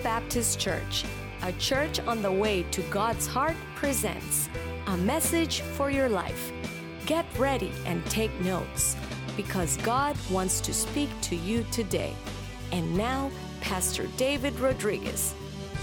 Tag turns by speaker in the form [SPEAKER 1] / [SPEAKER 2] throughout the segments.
[SPEAKER 1] Baptist Church, a church on the way to God's heart, presents a message for your life. Get ready and take notes, because God wants to speak to you today. And now, Pastor David Rodriguez.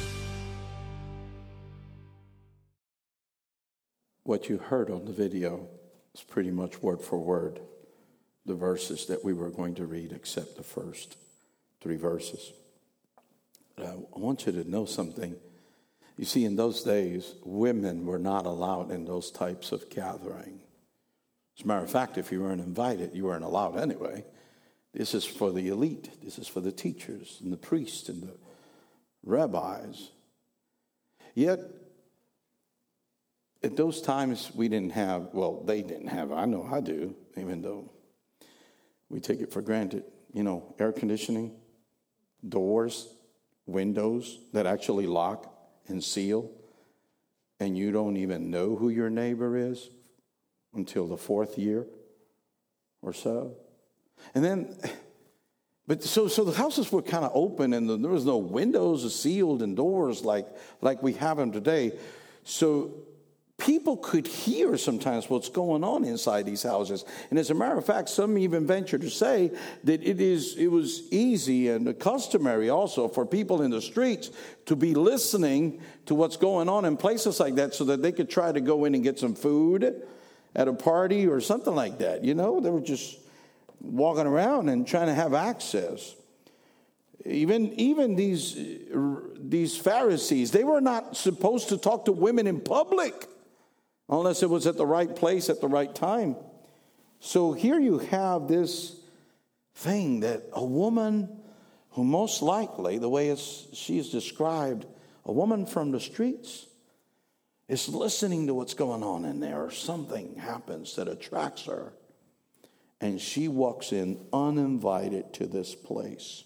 [SPEAKER 2] What you heard on the video is pretty much word for word the verses that we were going to read, except the first 3 verses. But I want you to know something. You see, in those days, women were not allowed in those types of gathering. As a matter of fact, if you weren't invited, you weren't allowed anyway. This is for the elite. This is for the teachers and the priests and the rabbis. Yet, at those times, we didn't have, well, they didn't have, I know I do, even though we take it for granted. You know, air conditioning, doors, windows that actually lock and seal, and you don't even know who your neighbor is until the 4th year or so. And then, but so the houses were kind of open, and there was no windows sealed and doors like we have them today. So people could hear sometimes what's going on inside these houses. And as a matter of fact, some even venture to say that it was easy and customary also for people in the streets to be listening to what's going on in places like that so that they could try to go in and get some food at a party or something like that. You know, they were just walking around and trying to have access. Even these Pharisees, they were not supposed to talk to women in public unless it was at the right place at the right time. So here you have this thing that a woman who most likely, the way she is described, a woman from the streets, is listening to what's going on in there, or something happens that attracts her. And she walks in uninvited to this place.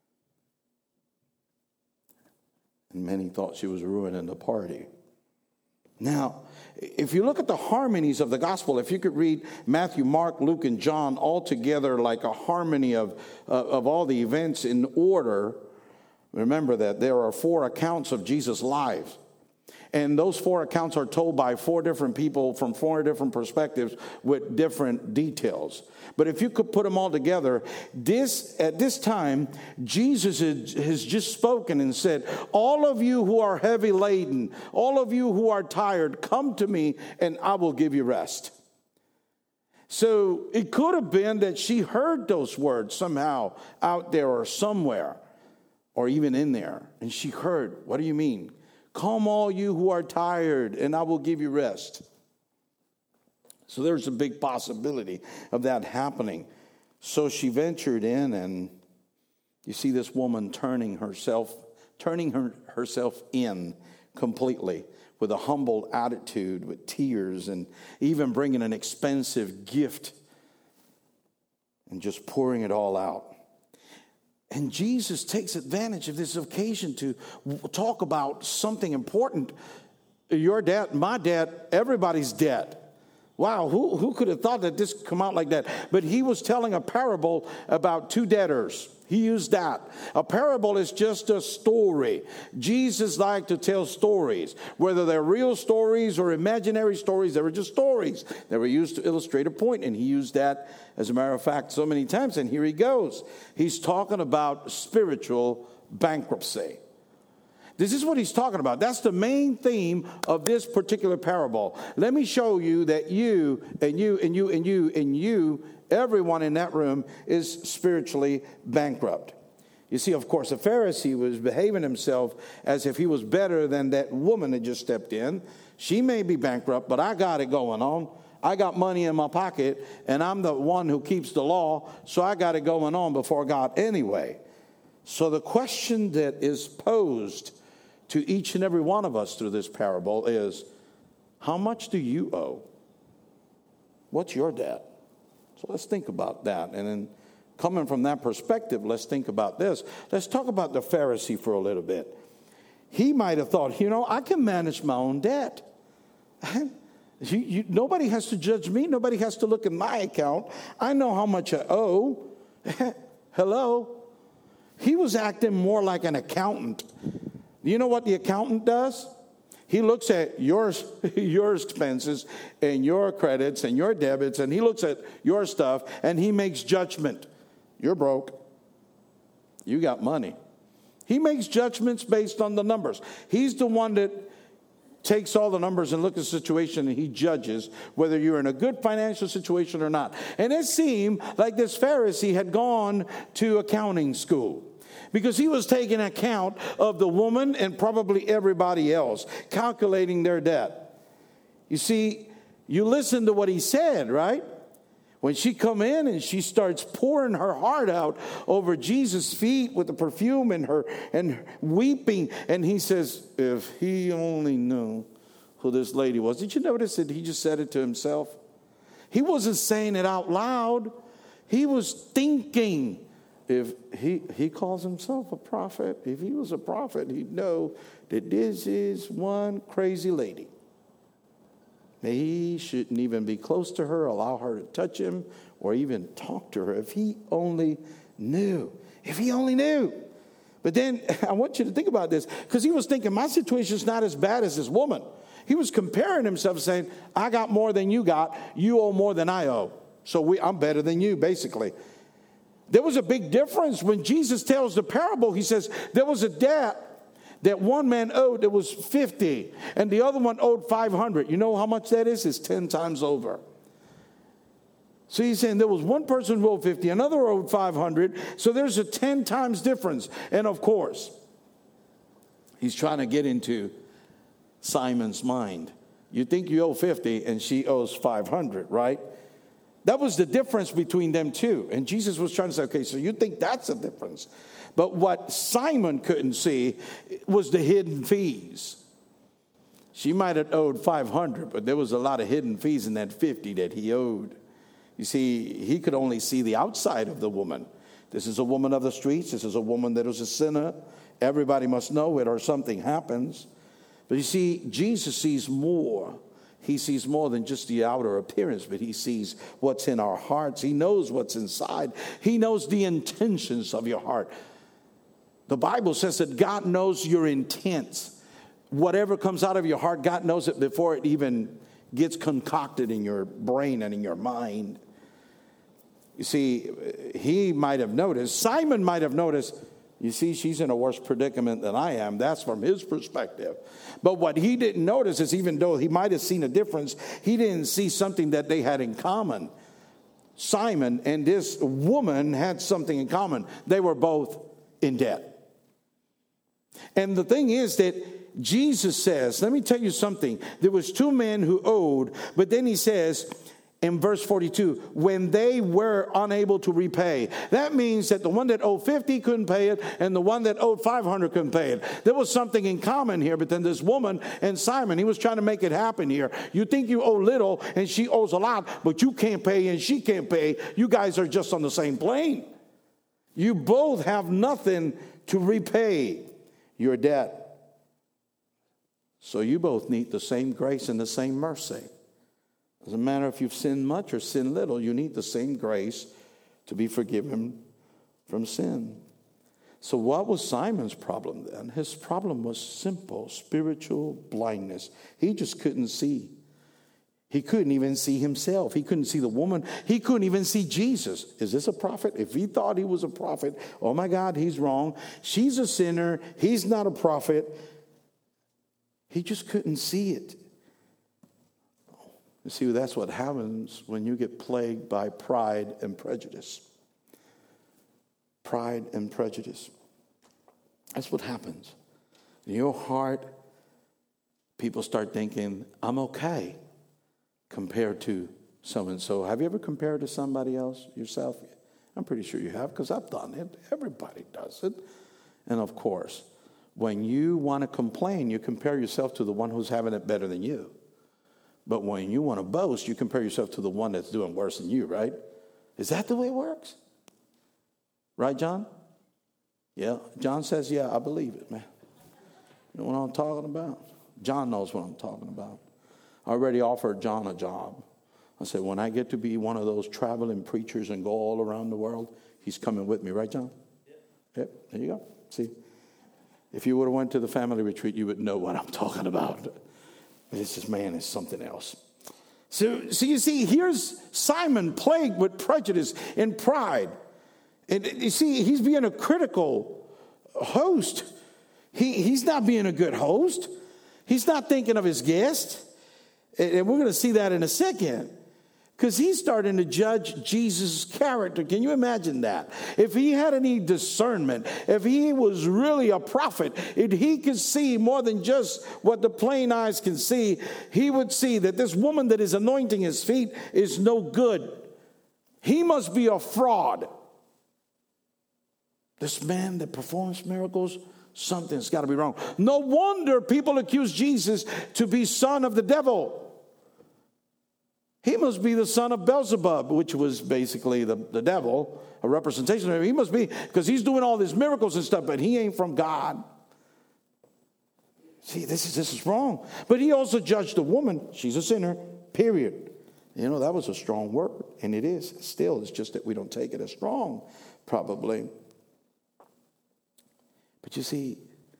[SPEAKER 2] And many thought she was ruining the party. Now, if you look at the harmonies of the gospel, if you could read Matthew, Mark, Luke, and John all together like a harmony of all the events in order, remember that there are 4 accounts of Jesus' life. And those 4 accounts are told by 4 different people from 4 different perspectives with different details. But if you could put them all together, at this time, Jesus has just spoken and said, all of you who are heavy laden, all of you who are tired, come to me and I will give you rest. So it could have been that she heard those words somehow out there or somewhere, or even in there. And she heard, what do you mean? Come all you who are tired, and I will give you rest. So there's a big possibility of that happening. So she ventured in, and you see this woman turning herself in completely with a humble attitude, with tears, and even bringing an expensive gift and just pouring it all out. And Jesus takes advantage of this occasion to talk about something important. Your debt, my debt, everybody's debt. Wow, who could have thought that this could come out like that? But he was telling a parable about 2 debtors. He used that. A parable is just a story. Jesus liked to tell stories. Whether they're real stories or imaginary stories, they were just stories. They were used to illustrate a point, and he used that, as a matter of fact, so many times. And here he goes. He's talking about spiritual bankruptcy. This is what he's talking about. That's the main theme of this particular parable. Let me show you that you, everyone in that room is spiritually bankrupt. You see, of course, the Pharisee was behaving himself as if he was better than that woman that just stepped in. She may be bankrupt, but I got it going on. I got money in my pocket, and I'm the one who keeps the law, so I got it going on before God anyway. So the question that is posed to each and every one of us through this parable is, how much do you owe? What's your debt? So let's think about that. And then coming from that perspective, let's think about this. Let's talk about the Pharisee for a little bit. He might have thought, I can manage my own debt. Nobody has to judge me. Nobody has to look at my account. I know how much I owe. Hello? He was acting more like an accountant You know what the accountant does? He looks at your expenses and your credits and your debits, and he looks at your stuff, and he makes judgment. You're broke. You got money. He makes judgments based on the numbers. He's the one that takes all the numbers and looks at the situation, and he judges whether you're in a good financial situation or not. And it seemed like this Pharisee had gone to accounting school, because he was taking account of the woman and probably everybody else, calculating their debt. You see, you listen to what he said, right? When she come in and she starts pouring her heart out over Jesus' feet with the perfume and weeping, and he says, if he only knew who this lady was. Did you notice that he just said it to himself? He wasn't saying it out loud. He was thinking. If he calls himself a prophet, if he was a prophet, he'd know that this is one crazy lady. He shouldn't even be close to her, allow her to touch him, or even talk to her. If he only knew. If he only knew. But then I want you to think about this, because he was thinking, my situation's not as bad as this woman. He was comparing himself, saying, I got more than you got. You owe more than I owe. So I'm better than you, basically. There was a big difference when Jesus tells the parable. He says there was a debt that one man owed that was 50, and the other one owed 500. You know how much that is? It's 10 times over. So he's saying there was one person who owed 50, another owed 500. So there's a 10 times difference. And of course, he's trying to get into Simon's mind. You think you owe 50 and she owes 500, right? That was the difference between them two. And Jesus was trying to say, okay, so you think that's a difference. But what Simon couldn't see was the hidden fees. She might have owed 500, but there was a lot of hidden fees in that 50 that he owed. You see, he could only see the outside of the woman. This is a woman of the streets. This is a woman that was a sinner. Everybody must know it or something happens. But you see, Jesus sees more. He sees more than just the outer appearance, but he sees what's in our hearts. He knows what's inside. He knows the intentions of your heart. The Bible says that God knows your intent. Whatever comes out of your heart, God knows it before it even gets concocted in your brain and in your mind. You see, he might have noticed, Simon might have noticed, you see, she's in a worse predicament than I am. That's from his perspective. But what he didn't notice is, even though he might have seen a difference, he didn't see something that they had in common. Simon and this woman had something in common. They were both in debt. And the thing is that Jesus says, let me tell you something. There was two men who owed, but then he says in verse 42, when they were unable to repay. That means that the one that owed 50 couldn't pay it, and the one that owed 500 couldn't pay it. There was something in common here, but then this woman and Simon, he was trying to make it happen here. You think you owe little and she owes a lot, but you can't pay and she can't pay. You guys are just on the same plane. You both have nothing to repay your debt. So you both need the same grace and the same mercy. Doesn't matter if you've sinned much or sinned little, you need the same grace to be forgiven from sin. So what was Simon's problem then? His problem was simple, spiritual blindness. He just couldn't see. He couldn't even see himself. He couldn't see the woman. He couldn't even see Jesus. Is this a prophet? If he thought he was a prophet, oh my God, he's wrong. She's a sinner. He's not a prophet. He just couldn't see it. You see, that's what happens when you get plagued by pride and prejudice. Pride and prejudice. That's what happens. In your heart, people start thinking, I'm okay compared to so-and-so. Have you ever compared to somebody else yourself? I'm pretty sure you have, because I've done it. Everybody does it. And of course, when you want to complain, you compare yourself to the one who's having it better than you. But when you want to boast, you compare yourself to the one that's doing worse than you, right? Is that the way it works? Right, John? Yeah. John says, yeah, I believe it, man. You know what I'm talking about? John knows what I'm talking about. I already offered John a job. I said, when I get to be one of those traveling preachers and go all around the world, he's coming with me. Right, John? Yep. There you go. See? If you would have went to the family retreat, you would know what I'm talking about. This man is something else. So you see, here's Simon plagued with prejudice and pride. And you see, he's being a critical host. He's not being a good host. He's not thinking of his guest. And we're going to see that in a second. Because he's starting to judge Jesus' character. Can you imagine that? If he had any discernment, if he was really a prophet, if he could see more than just what the plain eyes can see, he would see that this woman that is anointing his feet is no good. He must be a fraud. This man that performs miracles, something's got to be wrong. No wonder people accuse Jesus to be son of the devil. He must be the son of Beelzebub, which was basically the devil, a representation of him. He must be, because he's doing all these miracles and stuff, but he ain't from God. See, this is wrong. But he also judged the woman. She's a sinner, period. You know, that was a strong word, and it is still. It's just that we don't take it as strong, probably. But you see,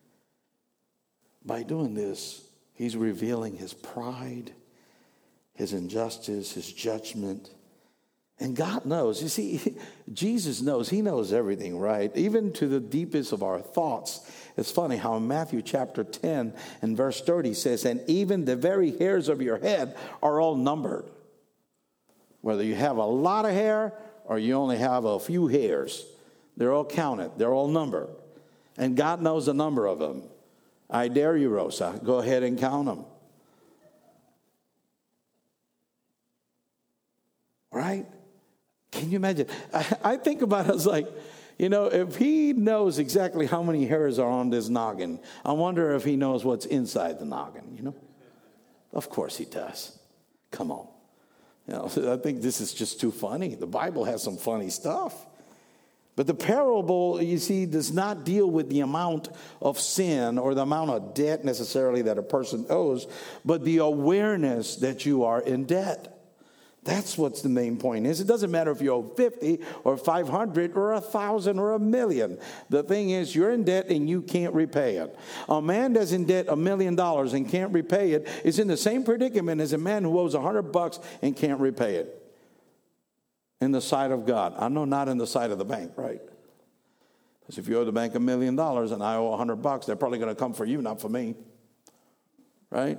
[SPEAKER 2] by doing this, he's revealing his pride, his injustice, his judgment. And God knows. You see, Jesus knows. He knows everything, right? Even to the deepest of our thoughts. It's funny how in Matthew chapter 10 and verse 30 says, and even the very hairs of your head are all numbered. Whether you have a lot of hair or you only have a few hairs, they're all counted. They're all numbered. And God knows the number of them. I dare you, Rosa, go ahead and count them. Right? Can you imagine? I think about it as like, you know, if he knows exactly how many hairs are on this noggin, I wonder if he knows what's inside the noggin, you know? Of course he does. Come on. You know, I think this is just too funny. The Bible has some funny stuff. But the parable, you see, does not deal with the amount of sin or the amount of debt necessarily that a person owes, but the awareness that you are in debt. That's what's the main point is. It doesn't matter if you owe 50 or 500 or 1,000 or 1,000,000. The thing is, you're in debt and you can't repay it. A man that's in debt $1 million and can't repay it is in the same predicament as a man who owes $100 and can't repay it. In the sight of God. I know not in the sight of the bank, right? Because if you owe the bank $1 million and I owe $100, they're probably going to come for you, not for me. Right?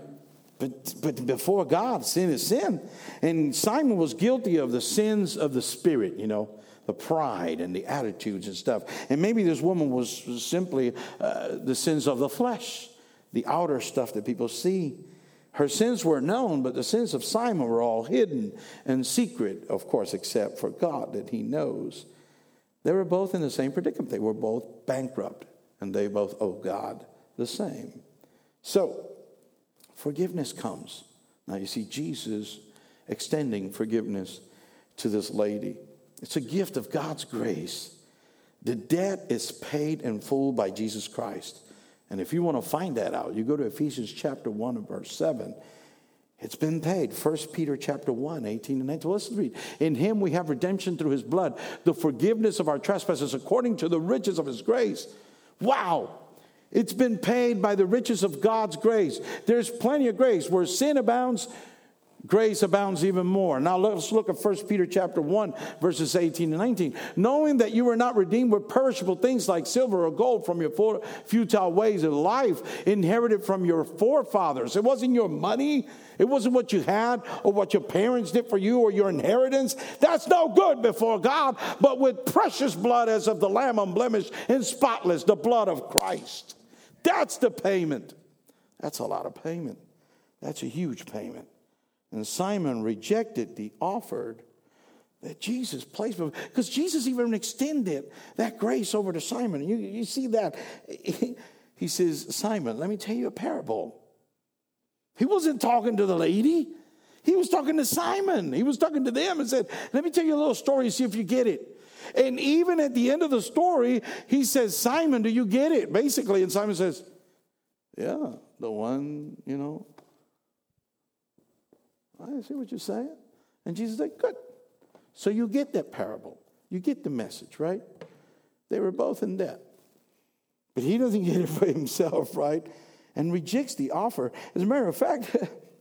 [SPEAKER 2] But before God, sin is sin. And Simon was guilty of the sins of the spirit, you know, the pride and the attitudes and stuff. And maybe this woman was simply the sins of the flesh, the outer stuff that people see. Her sins were known, but the sins of Simon were all hidden and secret, of course, except for God that he knows. They were both in the same predicament. They were both bankrupt, and they both owe God the same. So, forgiveness comes. Now, you see Jesus extending forgiveness to this lady. It's a gift of God's grace. The debt is paid in full by Jesus Christ. And if you want to find that out, you go to Ephesians chapter 1 and verse 7. It's been paid. 1 Peter chapter 1, 18 and 19. Well, let's read. In him we have redemption through his blood, the forgiveness of our trespasses according to the riches of his grace. Wow. It's been paid by the riches of God's grace. There's plenty of grace. Where sin abounds, grace abounds even more. Now let's look at 1 Peter chapter 1, verses 18 and 19. Knowing that you were not redeemed with perishable things like silver or gold from your futile ways of life, inherited from your forefathers. It wasn't your money. It wasn't what you had or what your parents did for you or your inheritance. That's no good before God. But with precious blood as of the Lamb unblemished and spotless, the blood of Christ. That's the payment. That's a lot of payment. That's a huge payment. And Simon rejected the offer that Jesus placed before, because Jesus even extended that grace over to Simon. You see that. He says, Simon, let me tell you a parable. He wasn't talking to the lady. He was talking to Simon. He was talking to them and said, let me tell you a little story, see if you get it. And even at the end of the story, he says, Simon, do you get it? Basically, and Simon says, yeah, the one, you know. I see what you're saying. And Jesus said, good. So you get that parable. You get the message, right? They were both in debt. But he doesn't get it for himself, right? And rejects the offer. As a matter of fact,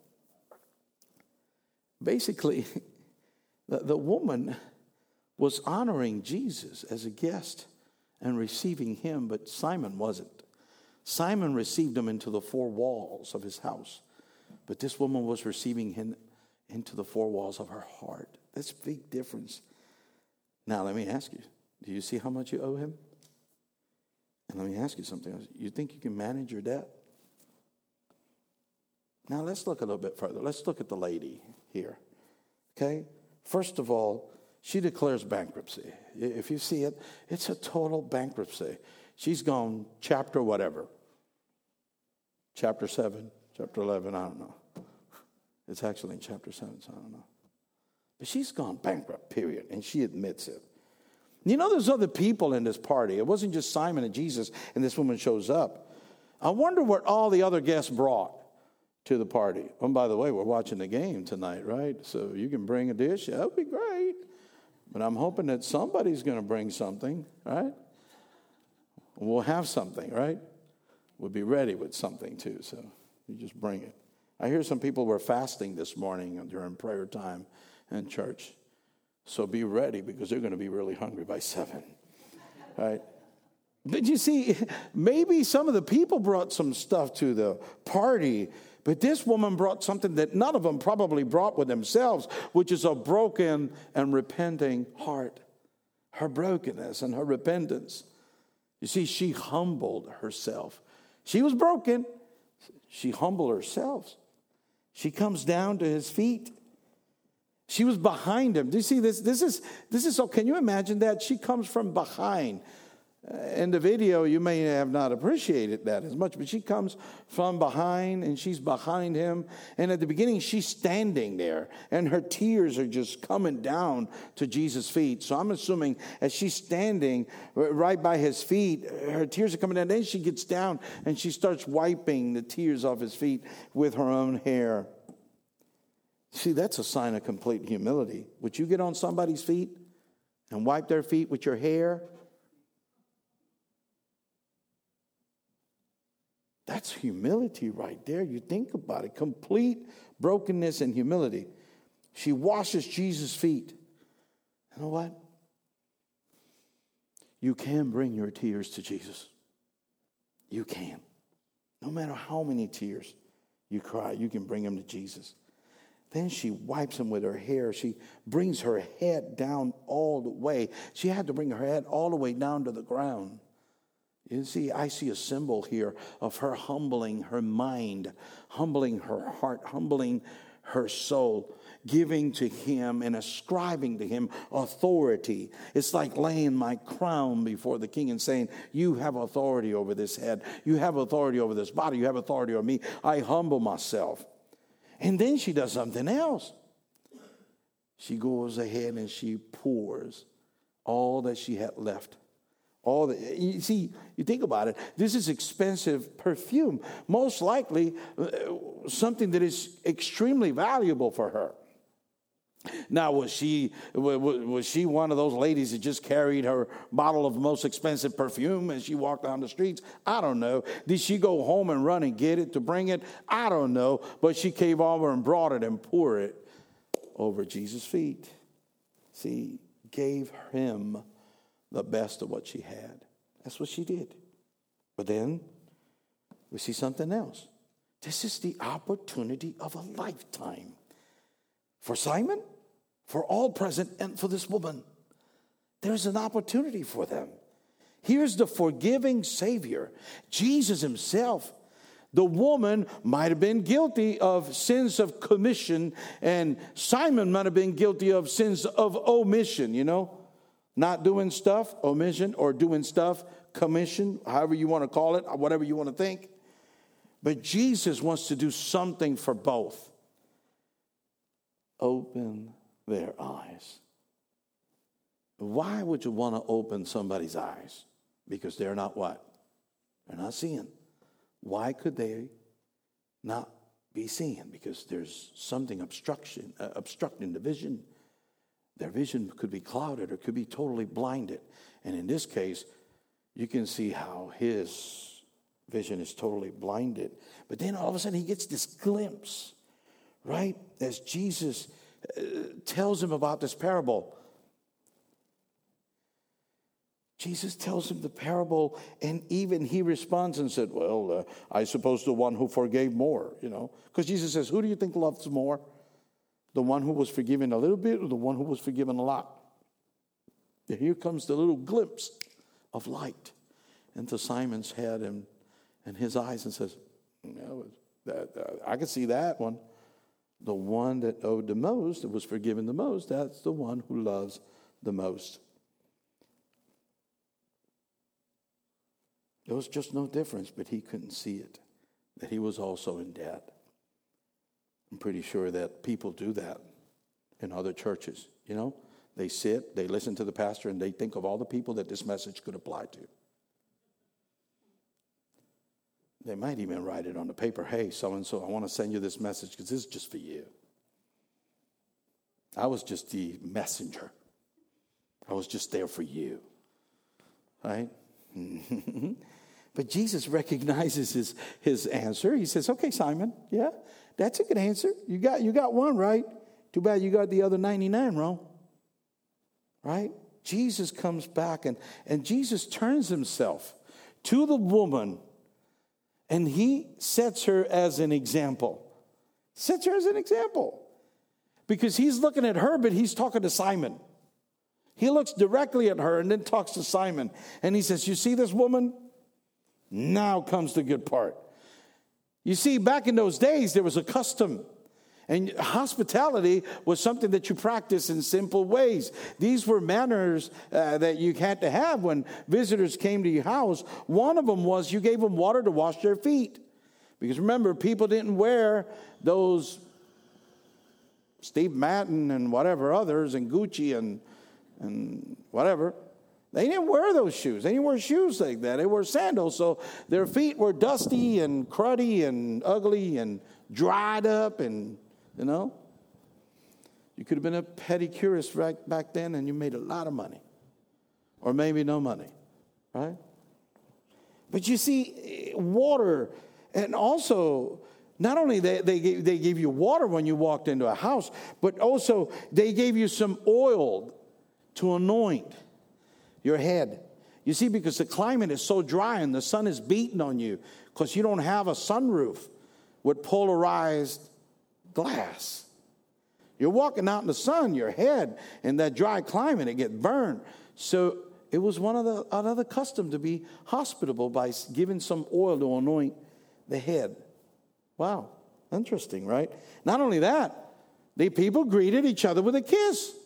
[SPEAKER 2] basically, the woman was honoring Jesus as a guest and receiving him, but Simon wasn't. Simon received him into the four walls of his house, but this woman was receiving him into the four walls of her heart. That's a big difference. Now, let me ask you, do you see how much you owe him? And let me ask you something else. You think you can manage your debt? Now, let's look a little bit further. Let's look at the lady here, okay? First of all, she declares bankruptcy. If you see it, it's a total bankruptcy. She's gone chapter whatever. Chapter 7, chapter 11, I don't know. It's actually in chapter 7, so I don't know. But she's gone bankrupt, period, and she admits it. You know, there's other people in this party. It wasn't just Simon and Jesus, and this woman shows up. I wonder what all the other guests brought to the party. Oh, by the way, we're watching the game tonight, right? So you can bring a dish. That would be great. But I'm hoping that somebody's going to bring something, right? We'll have something, right? We'll be ready with something, too. So you just bring it. I hear some people were fasting this morning during prayer time in church. So be ready because they're going to be really hungry by 7, right? But you see, maybe some of the people brought some stuff to the party, but this woman brought something that none of them probably brought with themselves, which is a broken and repenting heart. Her brokenness and her repentance. You see, she humbled herself. She was broken. She humbled herself. She comes down to his feet. She was behind him. Do you see this? This is so. Can you imagine that? She comes from behind. In the video, you may have not appreciated that as much, but she comes from behind and she's behind him. And at the beginning, she's standing there and her tears are just coming down to Jesus' feet. So I'm assuming as she's standing right by his feet, her tears are coming down. Then she gets down and she starts wiping the tears off his feet with her own hair. See, that's a sign of complete humility. Would you get on somebody's feet and wipe their feet with your hair? That's humility right there. You think about it. Complete brokenness and humility. She washes Jesus' feet. You know what? You can bring your tears to Jesus. You can. No matter how many tears you cry, you can bring them to Jesus. Then she wipes them with her hair. She brings her head down all the way. She had to bring her head all the way down to the ground. You see, I see a symbol here of her humbling her mind, humbling her heart, humbling her soul, giving to him and ascribing to him authority. It's like laying my crown before the king and saying, you have authority over this head. You have authority over this body. You have authority over me. I humble myself. And then she does something else. She goes ahead and she pours all that she had left. You see, you think about it. This is expensive perfume. Most likely something that is extremely valuable for her. Now, was she one of those ladies that just carried her bottle of most expensive perfume as she walked down the streets? I don't know. Did she go home and run and get it to bring it? I don't know. But she came over and brought it and poured it over Jesus' feet. See, gave him the best of what she had. That's what she did. But then we see something else. This is the opportunity of a lifetime. For Simon, for all present, and for this woman. There's an opportunity for them. Here's the forgiving Savior, Jesus himself. The woman might have been guilty of sins of commission, and Simon might have been guilty of sins of omission, you know. Not doing stuff, omission, or doing stuff, commission, however you want to call it, or whatever you want to think. But Jesus wants to do something for both. Open their eyes. Why would you want to open somebody's eyes? Because they're not what? They're not seeing. Why could they not be seeing? Because there's something obstructing the vision. Their vision could be clouded or could be totally blinded. And in this case, you can see how his vision is totally blinded. But then all of a sudden he gets this glimpse, right? As Jesus tells him about this parable. Jesus tells him the parable, and even he responds and said, well, I suppose the one who forgave more, Because Jesus says, who do you think loves more? The one who was forgiven a little bit or the one who was forgiven a lot? And here comes the little glimpse of light into Simon's head and his eyes and says, I can see that one. The one that owed the most, that was forgiven the most, that's the one who loves the most. There was just no difference, but he couldn't see it, that he was also in debt. I'm pretty sure that people do that in other churches. They sit, they listen to the pastor, and they think of all the people that this message could apply to. They might even write it on the paper. Hey, so-and-so, I want to send you this message because this is just for you. I was just the messenger. I was just there for you. Right? But Jesus recognizes his answer. He says, okay, Simon, yeah, that's a good answer. You got one right. Too bad you got the other 99 wrong. Right? Jesus comes back and Jesus turns himself to the woman and he sets her as an example. Sets her as an example. Because he's looking at her, but he's talking to Simon. He looks directly at her and then talks to Simon. And he says, you see this woman? Now comes the good part. You see, back in those days, there was a custom. And hospitality was something that you practice in simple ways. These were manners that you had to have when visitors came to your house. One of them was you gave them water to wash their feet. Because remember, people didn't wear those Steve Madden and whatever others and Gucci and whatever. They didn't wear those shoes. They didn't wear shoes like that. They wore sandals. So their feet were dusty and cruddy and ugly and dried up and, You could have been a pedicurist right back then and you made a lot of money. Or maybe no money, right? But you see, water, and also, not only they gave you water when you walked into a house, but also they gave you some oil to anoint your head. You see, because the climate is so dry and the sun is beating on you because you don't have a sunroof with polarized glass. You're walking out in the sun, your head in that dry climate, it gets burned. So it was another custom to be hospitable by giving some oil to anoint the head. Wow, interesting, right? Not only that, the people greeted each other with a kiss.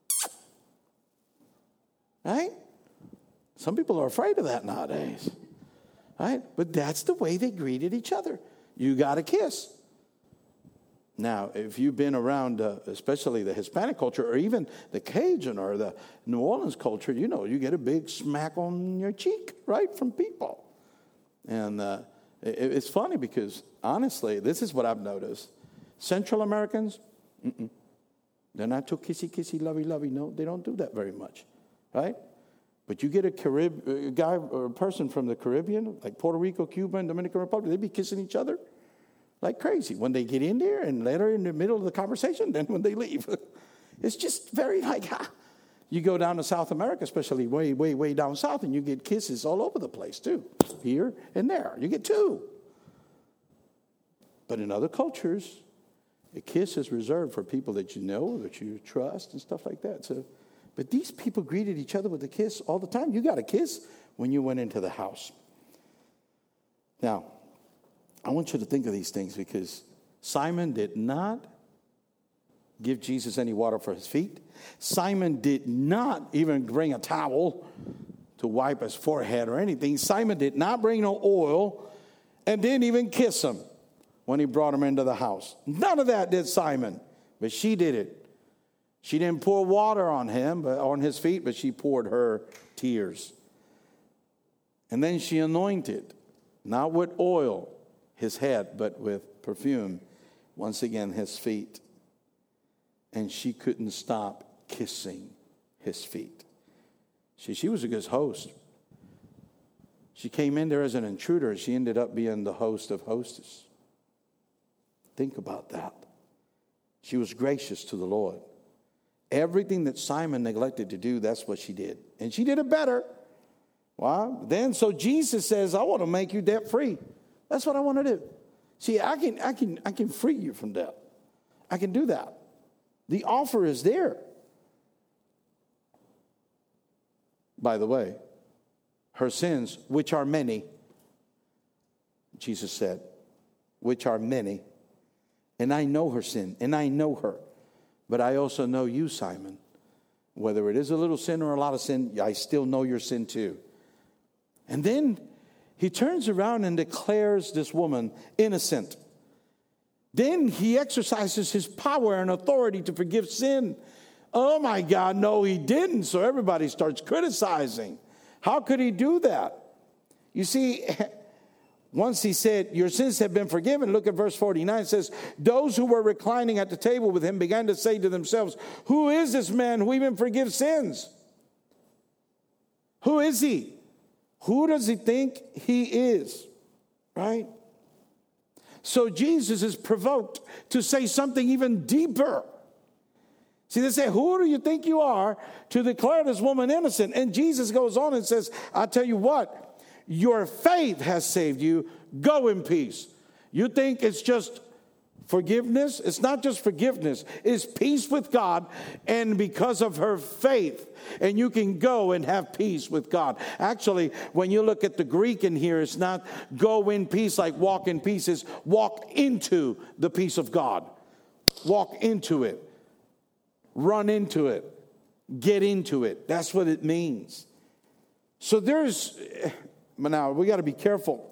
[SPEAKER 2] Right? Some people are afraid of that nowadays. Right? But that's the way they greeted each other. You got a kiss. Now, if you've been around, especially the Hispanic culture, or even the Cajun or the New Orleans culture, you get a big smack on your cheek, right, from people. And it's funny because, honestly, this is what I've noticed. Central Americans, they're not too kissy, lovey. No, they don't do that very much, right? But you get a guy or a person from the Caribbean, like Puerto Rico, Cuba, and Dominican Republic, they'd be kissing each other like crazy when they get in there and later in the middle of the conversation, then when they leave. It's just very You go down to South America, especially way down south, and you get kisses all over the place too, here and there. You get two. But in other cultures, a kiss is reserved for people that you know, that you trust, and stuff like that. But these people greeted each other with a kiss all the time. You got a kiss when you went into the house. Now, I want you to think of these things because Simon did not give Jesus any water for his feet. Simon did not even bring a towel to wipe his forehead or anything. Simon did not bring no oil and didn't even kiss him when he brought him into the house. None of that did Simon, but she did it. She didn't pour water on him, but on his feet, but she poured her tears. And then she anointed, not with oil, his head, but with perfume, once again, his feet. And she couldn't stop kissing his feet. She was a good host. She came in there as an intruder. She ended up being the host of hostess. Think about that. She was gracious to the Lord. Everything that Simon neglected to do, that's what she did. And she did it better. Well, then, so Jesus says, I want to make you debt free. That's what I want to do. See, I can free you from debt. I can do that. The offer is there. By the way, her sins, which are many, Jesus said, which are many. And I know her sin, and I know her. But I also know you, Simon. Whether it is a little sin or a lot of sin, I still know your sin too. And then he turns around and declares this woman innocent. Then he exercises his power and authority to forgive sin. Oh my God, no, he didn't. So everybody starts criticizing. How could he do that? You see, once he said, your sins have been forgiven, look at verse 49. It says, those who were reclining at the table with him began to say to themselves, who is this man who even forgives sins? Who is he? Who does he think he is? Right? So Jesus is provoked to say something even deeper. See, they say, who do you think you are to declare this woman innocent? And Jesus goes on and says, I'll tell you what, your faith has saved you. Go in peace. You think it's just forgiveness? It's not just forgiveness. It's peace with God, and because of her faith. And you can go and have peace with God. Actually, when you look at the Greek in here, it's not go in peace like walk in peace. It's walk into the peace of God. Walk into it. Run into it. Get into it. That's what it means. So now we got to be careful.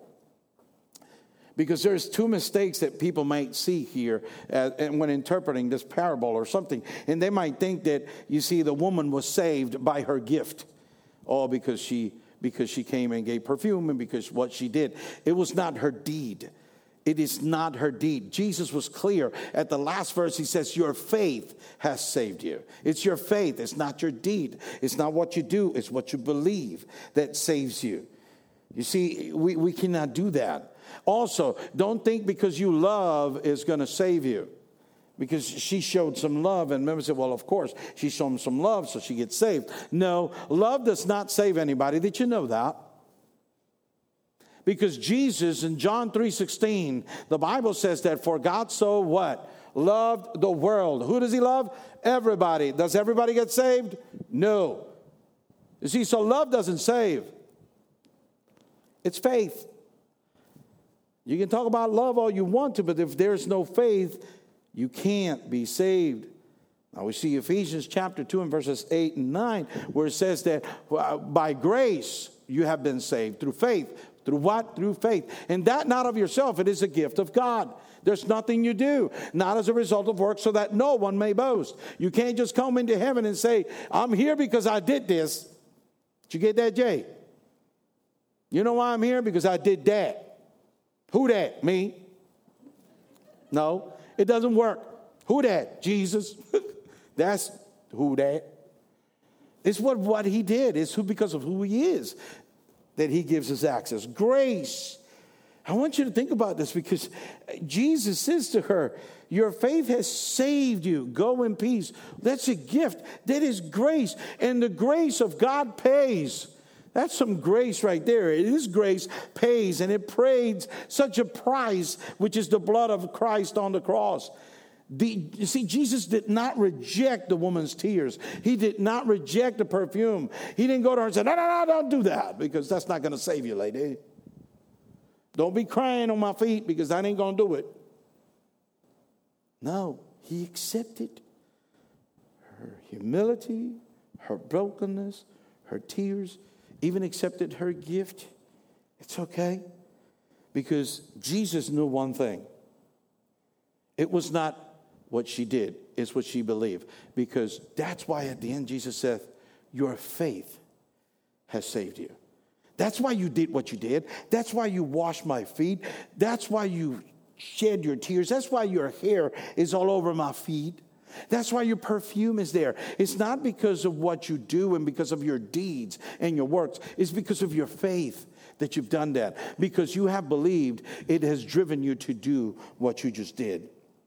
[SPEAKER 2] Because there's two mistakes that people might see here when interpreting this parable or something. And they might think that, you see, the woman was saved by her gift. All because she came and gave perfume and because what she did. It was not her deed. It is not her deed. Jesus was clear. At the last verse, he says, your faith has saved you. It's your faith. It's not your deed. It's not what you do. It's what you believe that saves you. You see, we cannot do that. Also, don't think because you love is going to save you. Because she showed some love, and members said, well, of course, she showed some love, so she gets saved. No, love does not save anybody. Did you know that? Because Jesus in John 3:16, the Bible says that for God so what? Loved the world. Who does he love? Everybody. Does everybody get saved? No. You see, so love doesn't save. It's faith. You can talk about love all you want to, but if there's no faith, you can't be saved. Now we see Ephesians chapter 2 and verses 8 and 9, where it says that by grace you have been saved through faith. Through what? Through faith. And that not of yourself, it is a gift of God. There's nothing you do, not as a result of work, so that no one may boast. You can't just come into heaven and say, I'm here because I did this. Did you get that, Jay? You know why I'm here? Because I did that. Who that? Me? No, it doesn't work. Who that? Jesus. That's who that. It's what he did. It's because of who he is that he gives us access. Grace. I want you to think about this because Jesus says to her, your faith has saved you. Go in peace. That's a gift. That is grace. And the grace of God pays. That's some grace right there. It is grace, pays, and it paid such a price, which is the blood of Christ on the cross. You see, Jesus did not reject the woman's tears. He did not reject the perfume. He didn't go to her and say, no, don't do that, because that's not going to save you, lady. Don't be crying on my feet, because that ain't going to do it. No, he accepted her humility, her brokenness, her tears, even accepted her gift. It's okay. Because Jesus knew one thing. It was not what she did. It's what she believed. Because that's why at the end Jesus said, your faith has saved you. That's why you did what you did. That's why you washed my feet. That's why you shed your tears. That's why your hair is all over my feet. That's why your perfume is there. It's not because of what you do and because of your deeds and your works. It's because of your faith that you've done that, because you have believed. It has driven you to do what you just did.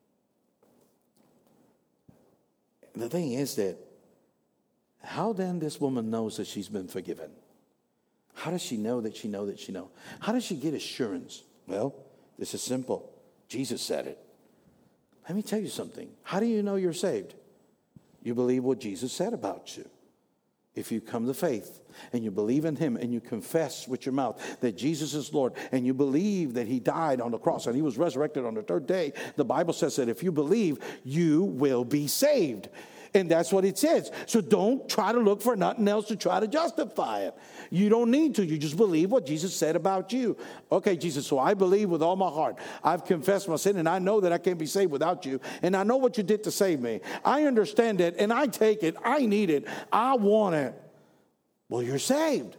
[SPEAKER 2] The thing is that, how then this woman knows that she's been forgiven? How does she know that she know that she know? How does she get assurance? Well, this is simple. Jesus said it. Let me tell you something. How do you know you're saved? You believe what Jesus said about you. If you come to faith and you believe in him and you confess with your mouth that Jesus is Lord and you believe that he died on the cross and he was resurrected on the third day, the Bible says that if you believe, you will be saved. And that's what it says. So don't try to look for nothing else to try to justify it. You don't need to. You just believe what Jesus said about you. Okay, Jesus, so I believe with all my heart. I've confessed my sin, and I know that I can't be saved without you. And I know what you did to save me. I understand it, and I take it. I need it. I want it. Well, you're saved.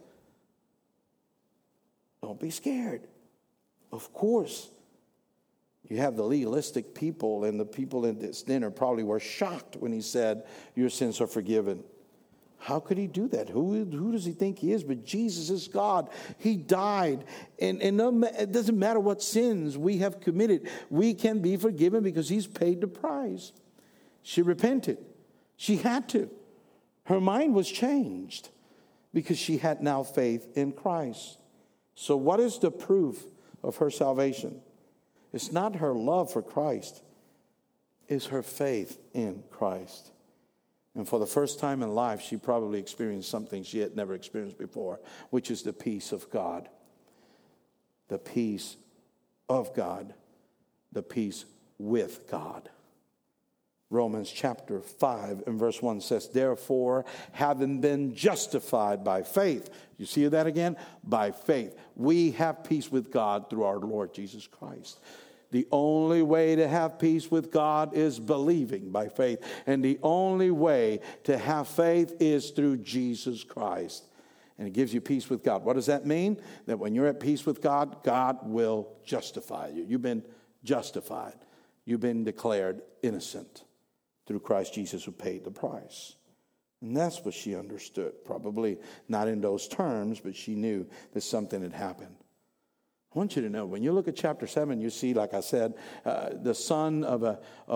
[SPEAKER 2] Don't be scared. Of course. You have the legalistic people, and the people in this dinner probably were shocked when he said, your sins are forgiven. How could he do that? Who does he think he is? But Jesus is God. He died. And it doesn't matter what sins we have committed. We can be forgiven because he's paid the price. She repented. She had to. Her mind was changed because she had now faith in Christ. So what is the proof of her salvation? It's not her love for Christ. It's her faith in Christ. And for the first time in life, she probably experienced something she had never experienced before, which is the peace of God. The peace of God. The peace with God. Romans chapter 5 and verse 1 says, therefore, having been justified by faith. You see that again? By faith. We have peace with God through our Lord Jesus Christ. The only way to have peace with God is believing by faith. And the only way to have faith is through Jesus Christ. And it gives you peace with God. What does that mean? That when you're at peace with God, God will justify you. You've been justified. You've been declared innocent through Christ Jesus who paid the price. And that's what she understood. Probably not in those terms, but she knew that something had happened. I want you to know, when you look at chapter 7, you see, like I said, the son of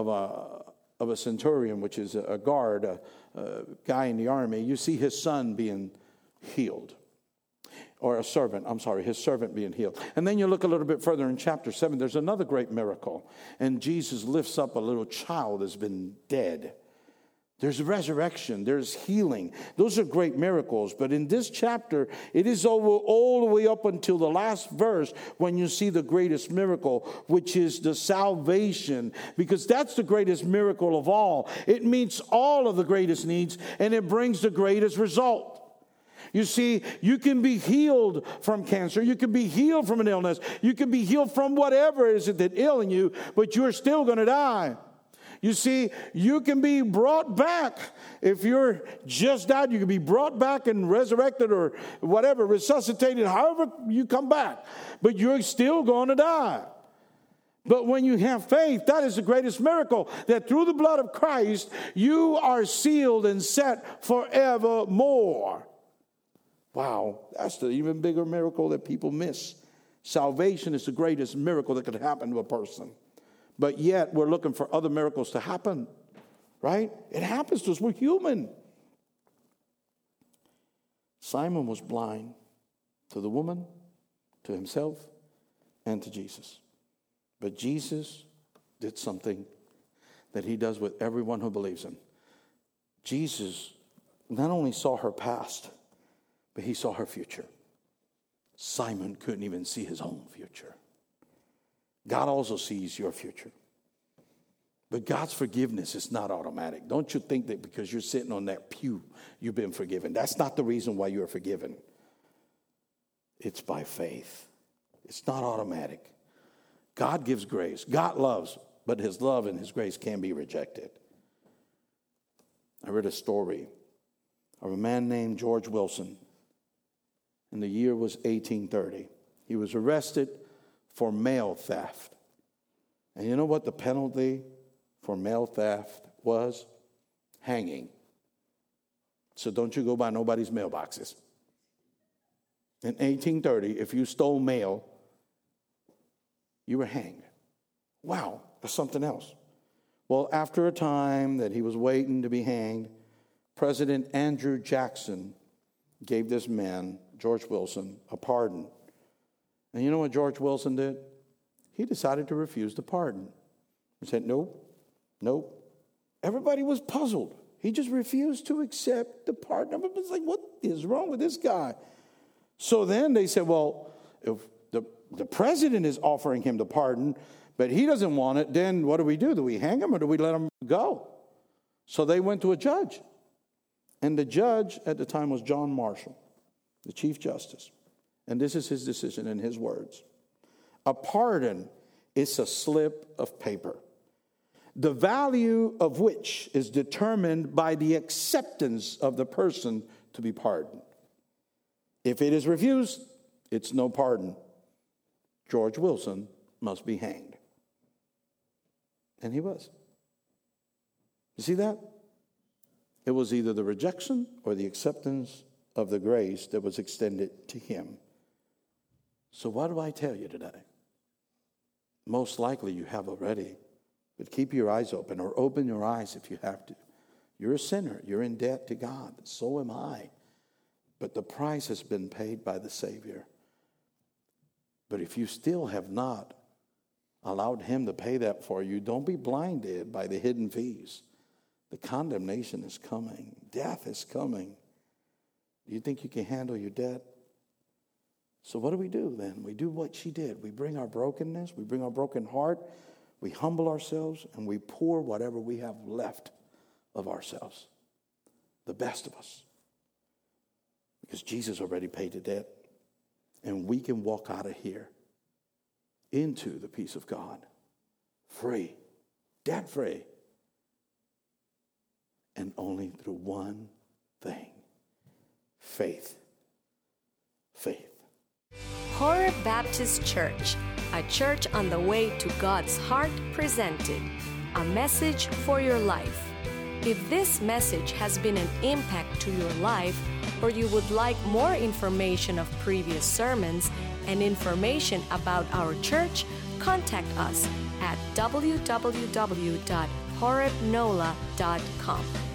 [SPEAKER 2] a centurion, which is a guard, a guy in the army. You see his son being healed. Or his servant being healed. And then you look a little bit further in chapter 7, there's another great miracle. And Jesus lifts up a little child that's been dead. There's resurrection. There's healing. Those are great miracles. But in this chapter, it is all the way up until the last verse when you see the greatest miracle, which is the salvation. Because that's the greatest miracle of all. It meets all of the greatest needs, and it brings the greatest result. You see, you can be healed from cancer. You can be healed from an illness. You can be healed from whatever it is that ailing you, but you're still going to die. You see, you can be brought back. If you're just died, you can be brought back and resurrected or whatever, resuscitated, however you come back. But you're still going to die. But when you have faith, that is the greatest miracle, that through the blood of Christ, you are sealed and set forevermore. Wow, that's the even bigger miracle that people miss. Salvation is the greatest miracle that could happen to a person. But yet, we're looking for other miracles to happen, right? It happens to us. We're human. Simon was blind to the woman, to himself, and to Jesus. But Jesus did something that he does with everyone who believes him. Jesus not only saw her past, but he saw her future. Simon couldn't even see his own future. God also sees your future. But God's forgiveness is not automatic. Don't you think that because you're sitting on that pew, you've been forgiven. That's not the reason why you're forgiven. It's by faith. It's not automatic. God gives grace. God loves, but his love and his grace can be rejected. I read a story of a man named George Wilson. And the year was 1830. He was arrested for mail theft. And you know what the penalty for mail theft was? Hanging. So don't you go by nobody's mailboxes. In 1830, if you stole mail, you were hanged. Wow, that's something else. Well, after a time that he was waiting to be hanged, President Andrew Jackson gave this man, George Wilson, a pardon. And you know what George Wilson did? He decided to refuse the pardon. He said, nope. Everybody was puzzled. He just refused to accept the pardon. Everybody's like, what is wrong with this guy? So then they said, well, if the president is offering him the pardon, but he doesn't want it, then what do we do? Do we hang him or do we let him go? So they went to a judge. And the judge at the time was John Marshall, the Chief Justice. And this is his decision in his words. A pardon is a slip of paper, the value of which is determined by the acceptance of the person to be pardoned. If it is refused, it's no pardon. George Wilson must be hanged. And he was. You see that? It was either the rejection or the acceptance of the grace that was extended to him. So what do I tell you today? Most likely you have already, but keep your eyes open, or open your eyes if you have to. You're a sinner. You're in debt to God. So am I. But the price has been paid by the Savior. But if you still have not allowed him to pay that for you, don't be blinded by the hidden fees. The condemnation is coming. Death is coming. Do you think you can handle your debt? So what do we do then? We do what she did. We bring our brokenness. We bring our broken heart. We humble ourselves, and we pour whatever we have left of ourselves, the best of us. Because Jesus already paid the debt. And we can walk out of here into the peace of God, free, debt-free, and only through one thing, faith.
[SPEAKER 1] Horeb Baptist Church, a church on the way to God's heart, presented a message for your life. If this message has been an impact to your life, or you would like more information of previous sermons and information about our church, contact us at www.horebnola.com.